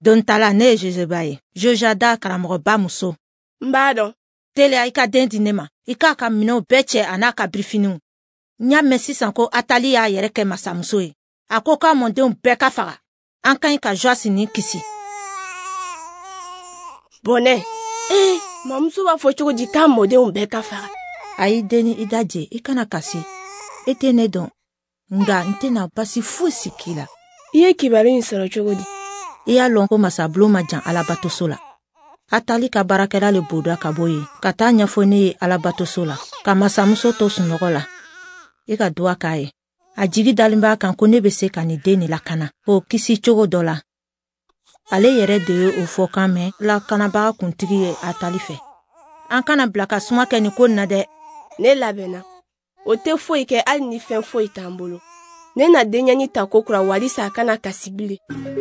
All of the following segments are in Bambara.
Don tala ne Jezebaye, Jojada karamɔgɔ ba muso. Mbadon. Tele ika den di ne ma, ika ka minɛw bɛɛ cɛ an'a ka birifiniw. Nya mɛn sisan ko Atali y'a yɛrɛ kɛ masamuso ye. A ko k'a mɔdenw bɛɛ ka faga. An ka ɲi ka Joasi ni kisi. Bonɛ. Mamuso b'a fɔ cogo di k'a mɔdenw bɛɛ ka faga. Ayi deni i daje, i kana kasi. E tɛ ne dɔn. Nga n tɛna basi foyi si k'i la. I ye kibaru in sɔrɔ cogo di? I y'a lɔn ko masabulon ma jan Alabatoso la. Atali ka baarakɛla le boda ka bɔ yen ka taa ɲɛfɔ ne ye Alabatoso la ka masamuso to sunɔgɔ la. I ka duwa k'a ye. A jigi dalen b'a kan ko ne bɛ se ka nin den ni lakana k'o kisi cogo dɔ la. Ale yɛrɛ de ye o fɔ kan mɛn lakanabaga kuntigi ye Atali fɛ. An kana bila ka suma kɛ nin ko na dɛ. Ne labɛnna. O tɛ foyi kɛ hali ni fɛn foyi t'an bolo. Ne na denɲɛni ta ko kura walisa a kana kasi bilen.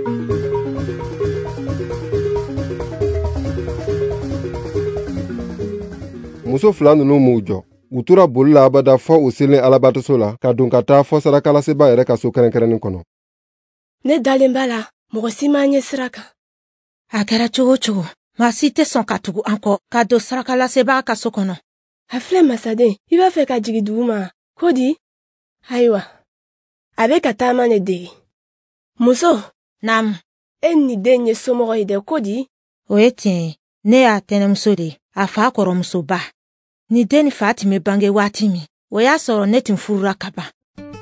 Muso fila ninnu m'u jɔ. U tora boli la abada fɔ u selen Alabatoso la ka don ka taa fɔ sarakalaseba yɛrɛ ka so kɛrɛnkɛrɛnnin kɔnɔ. Ne dalen b'a la, mɔgɔ si m'an ɲɛ sira kan. A kɛra cogo cogo, maa si tɛ sɔn ka tugu an kɔ ka don sarakalaseba ka so kɔnɔ. A filɛ masaden, i b'a fɛ ka jigin dugu ma, ko di? Ayiwa, a bɛ ka taama ne dege. Muso. Naamu. E ni den ye somɔgɔ ye dɛ, ko di? O ye tiɲɛ ye, ne y'a tɛnɛmuso de ye, a fa kɔrɔmusoba. Ni den ni fa tun bɛ bange waati min, o y'a sɔrɔ ne tun furura ka ban.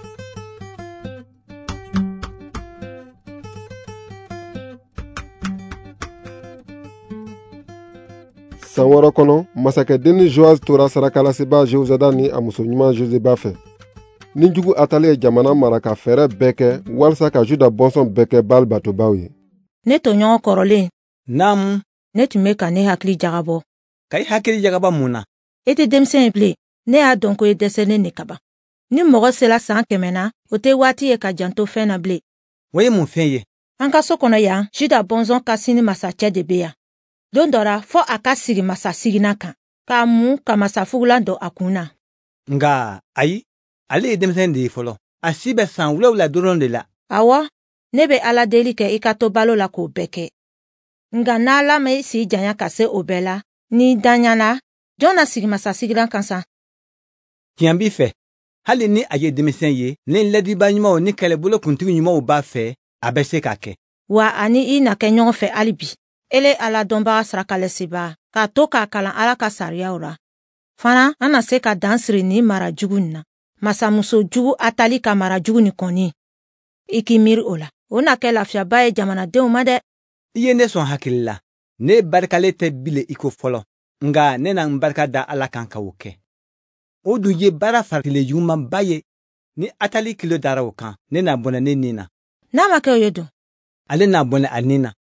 San wɔɔrɔ kɔnɔ, masakɛdenni Joas tora sarakalaseba Jehozada ni a muso ɲuman Joseba fɛ. Nijugu Atali ye jamana mara ka fɛɛrɛ bɛɛ kɛ walasa ka Juda bɔnsɔn bɛɛ kɛ Baali batobaw ye. Ne tɔɲɔgɔn kɔrɔlen. Naamu. Ne tun bɛ ka ne hakili jagabɔ. Ka i hakili jagaba mun na? E tɛ denmisɛn ye bilen. Ne y'a dɔn ko i dɛsɛlen ne ka ban. Ni mɔgɔ sera san 100 na, o tɛ waati ye ka janto fɛn na bilen. O ye mun fɛn ye? An ka so kɔnɔ yan, Juda bɔnsɔn ka sini masacɛ de bɛ yan. Don dɔ la, fɔ a ka sigi masasigina kan, k'a mun ka masafugulan dɔ a kun na. Nga, ayi, ale ye denmisɛn de ye fɔlɔ. A si bɛ san 7 dɔrɔn de la. Awɔ, ne bɛ Ala deli kɛ i ka to balo la k'o bɛɛ kɛ. Nga n'Ala ma i si janya ka se o bɛɛ la, n'i danyana, jɔn na sigi masasigilan kan sa? Tiɲɛ b'i fɛ. Hali ni a ye denmisɛn ye, ni ladiba ɲumanw ni kɛlɛbolo kuntigi ɲumanw b'a fɛ, a bɛ se k'a kɛ. Wa ani i na kɛ ɲɔgɔn fɛ hali bi. Ele Ala dɔnbaga sarakalɛseba, k'a to k'a kalan Ala ka sariyaw ra. Fana, an na se ka dan siri ni mara jugu nin na. Masamuso jugu Atali ka mara jugu ni kɔni. I k'i miiri o la. O na kɛ lafiyaba ye jamanadenw ma dɛ. I ye ne sɔn hakili la. Ne barikalen tɛ bilen i ko fɔlɔ. Nga ne na n barika da Ala kan ka o kɛ. O dun ye baara faratilen jugumanba ye. Ni Atali kilo dara o kan, ne na bɔnɛ ne nin na. N'a ma kɛ o ye dun? Ale na bɔnɛ a nin na.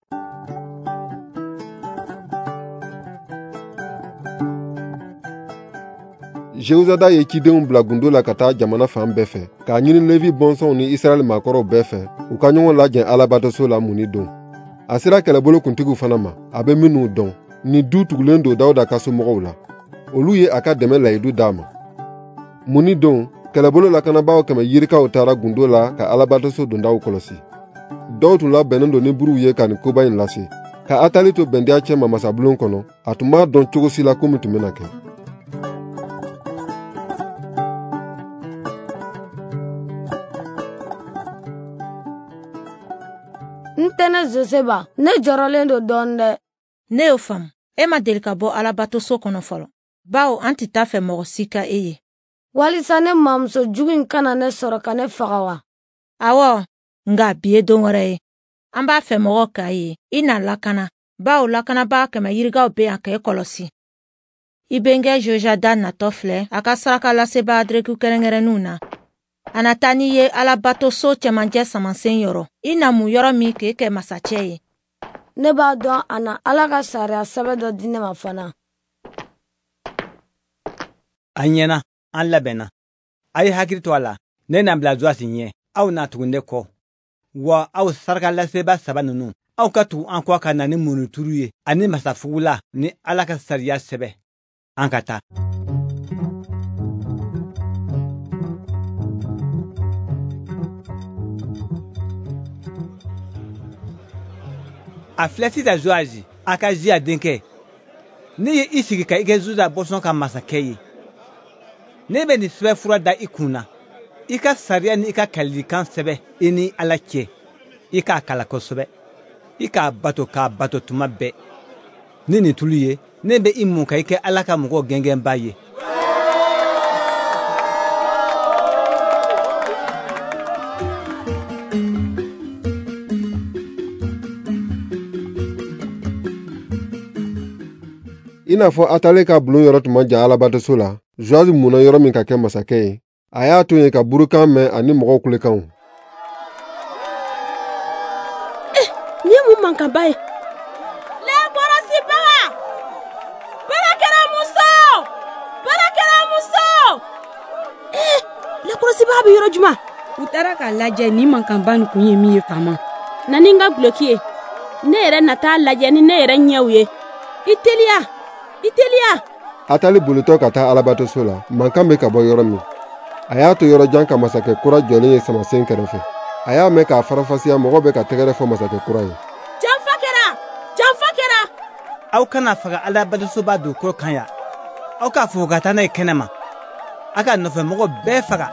Jehozada ye cidenw bila gundo la ka taa jamana fan bɛɛ fɛ k'a ɲini Levi bɔnsɔnw ni Israɛl maakɔrɔw bɛɛ fɛ u ka ɲɔgɔn lajɛn Alabatoso la mun ni don. A sera kɛlɛbolo kuntigiw fana ma, a bɛ minnu dɔn, ni du tugulen don Dawuda ka somɔgɔw la. Olu ye a ka dɛmɛ layidu d'a ma. Mun ni don, kɛlɛbolo lakanabaaw 100 yirikaw taara gundo la ka Alabatoso dondaw kɔlɔsi. Dɔw tun labɛnnen don ni buruw ye ka nin koba in lase. Ka Atali to bɛndiya cɛma masabulon kɔnɔ, a tun b'a dɔn cogo si la ko min tun bɛna kɛ. Ntɛnɛ Joseba, ne jɔrɔlen do dɔɔni dɛ. Ne y'o faamu. E ma deli ka bɔ Alabatoso kɔnɔ fɔlɔ. Bawo an tɛ taa fɛ mɔgɔ si ka e ye. Walisa ne mamuso jugu in kana ne sɔrɔ ka ne faga wa? Awɔ, nga bi ye don wɛrɛ ye. An b'a fɛ mɔgɔ k'a ye. I na lakana. Bawo lakanabaa 100 yirikaw bɛ yan k'e kɔlɔsi. I benkɛ Jojada natɔ filɛ a ka sarakalaseba dɛrɛku kɛrɛnkɛrɛnninw na. A na taa n'i ye Alabatoso cɛmancɛ samasen yɔrɔ. I na mun yɔrɔ min k'e kɛ masacɛ ye. Ne b'a dɔn a na Ala ka sariya sɛbɛ dɔ di ne ma fana. A ɲɛna, an labɛnna. A ye hakili to a la. Ne na bila Joasi ɲɛ. Aw na tugu ne kɔ. Wa aw sarakalaseba 3 ninnu. Aw ka tugu an kɔ ka na ni munituru ye. Ani masafugula ni Ala ka sariya sɛbɛ. An ka taa. a filɛ sisan Joazi a ka Ziya denkɛ, ne ye i sigi ka i kɛ Juda bɔnsɔn ka masakɛ ye. Ne bɛ nin sɛbɛn fura da i kun na, i ka sariya ni i ka kɛlɛlikan sɛbɛ i ni Ala cɛ, i k'a kala kosɛbɛ, i k'a bato tuma bɛɛ. Ni nin tulu ye, ne bɛ i mun ka i kɛ Ala ka mɔgɔ gɛngɛnba ye. I n'a fɔ Atale ka bulon yɔrɔ tun ma jan Alabatoso la, Joazi munna yɔrɔ min ka kɛ masakɛ ye, a y'a to yen ka burukan mɛn ani mɔgɔw kulekanw. Nin ye mun mankanba ye? Lekɔrɔsibaga! Barakɛla muso! Lekɔrɔsibaga bɛ yɔrɔ jumɛn? U taara k'a lajɛ nin mankanba nin kun ye min ye faama. Na ni n ka guloki ye. Ne yɛrɛ na taa lajɛ ni ne yɛrɛ ɲɛw ye. I teliya! Atale bolotɔ ka taa Alabatoso la, mankan bɛ ka bɔ yɔrɔ min. A y'a to yɔrɔ jan ka masakɛ kura jɔlen ye samasen kɛrɛfɛ. A y'a mɛn k'a farafasiya mɔgɔ bɛ ka tɛgɛrɛ fɔ masakɛ kura ye. Janfa kɛra! Aw kana faga Alabatosoba dugukolo kan yan. Aw k'a fɔ ka taa n'a ye kɛnɛ ma. A ka nɔfɛmɔgɔ bɛɛ faga.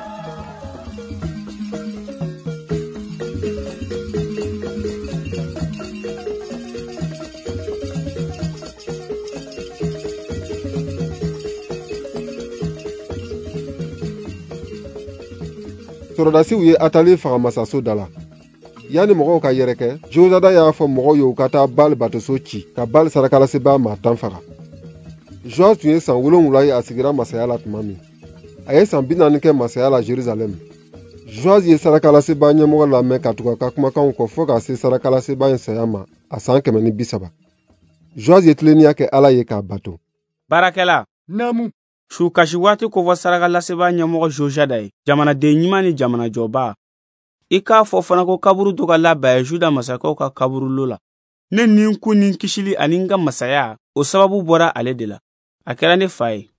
Sɔrɔdasiw ye Atale faga masaso da la. Yani mɔgɔw ka yɛrɛkɛ, Josada y'a fɔ mɔgɔw ye u ka taa Bali batoso ci ka Bali sarakalaseba maa 10 faga. Joas tun ye san 7 ye a sigira masaya la tuma min. A ye san 40 kɛ masaya la Jerusalem. Joas ye sarakalaseba ɲɛmɔgɔ lamɛn ka tugu a ka kumakanw kɔ fɔ ka se sarakalaseba in saya ma a san 130. Joas ye tilennenya kɛ Ala ye k'a bato. Baarakɛla, Naamu. su kasi waati kofɔ sarakalaseba ɲɛmɔgɔ Josada ye, jamanaden ɲuman ni jamanajɔba. I k'a fɔ fana ko kaburu dɔ ka labɛn Juda masakɛw ka kaburulo la. Ne ni kun ni kisili ani n ka masaya, o sababu bɔra ale de la. A kɛra ne fa ye.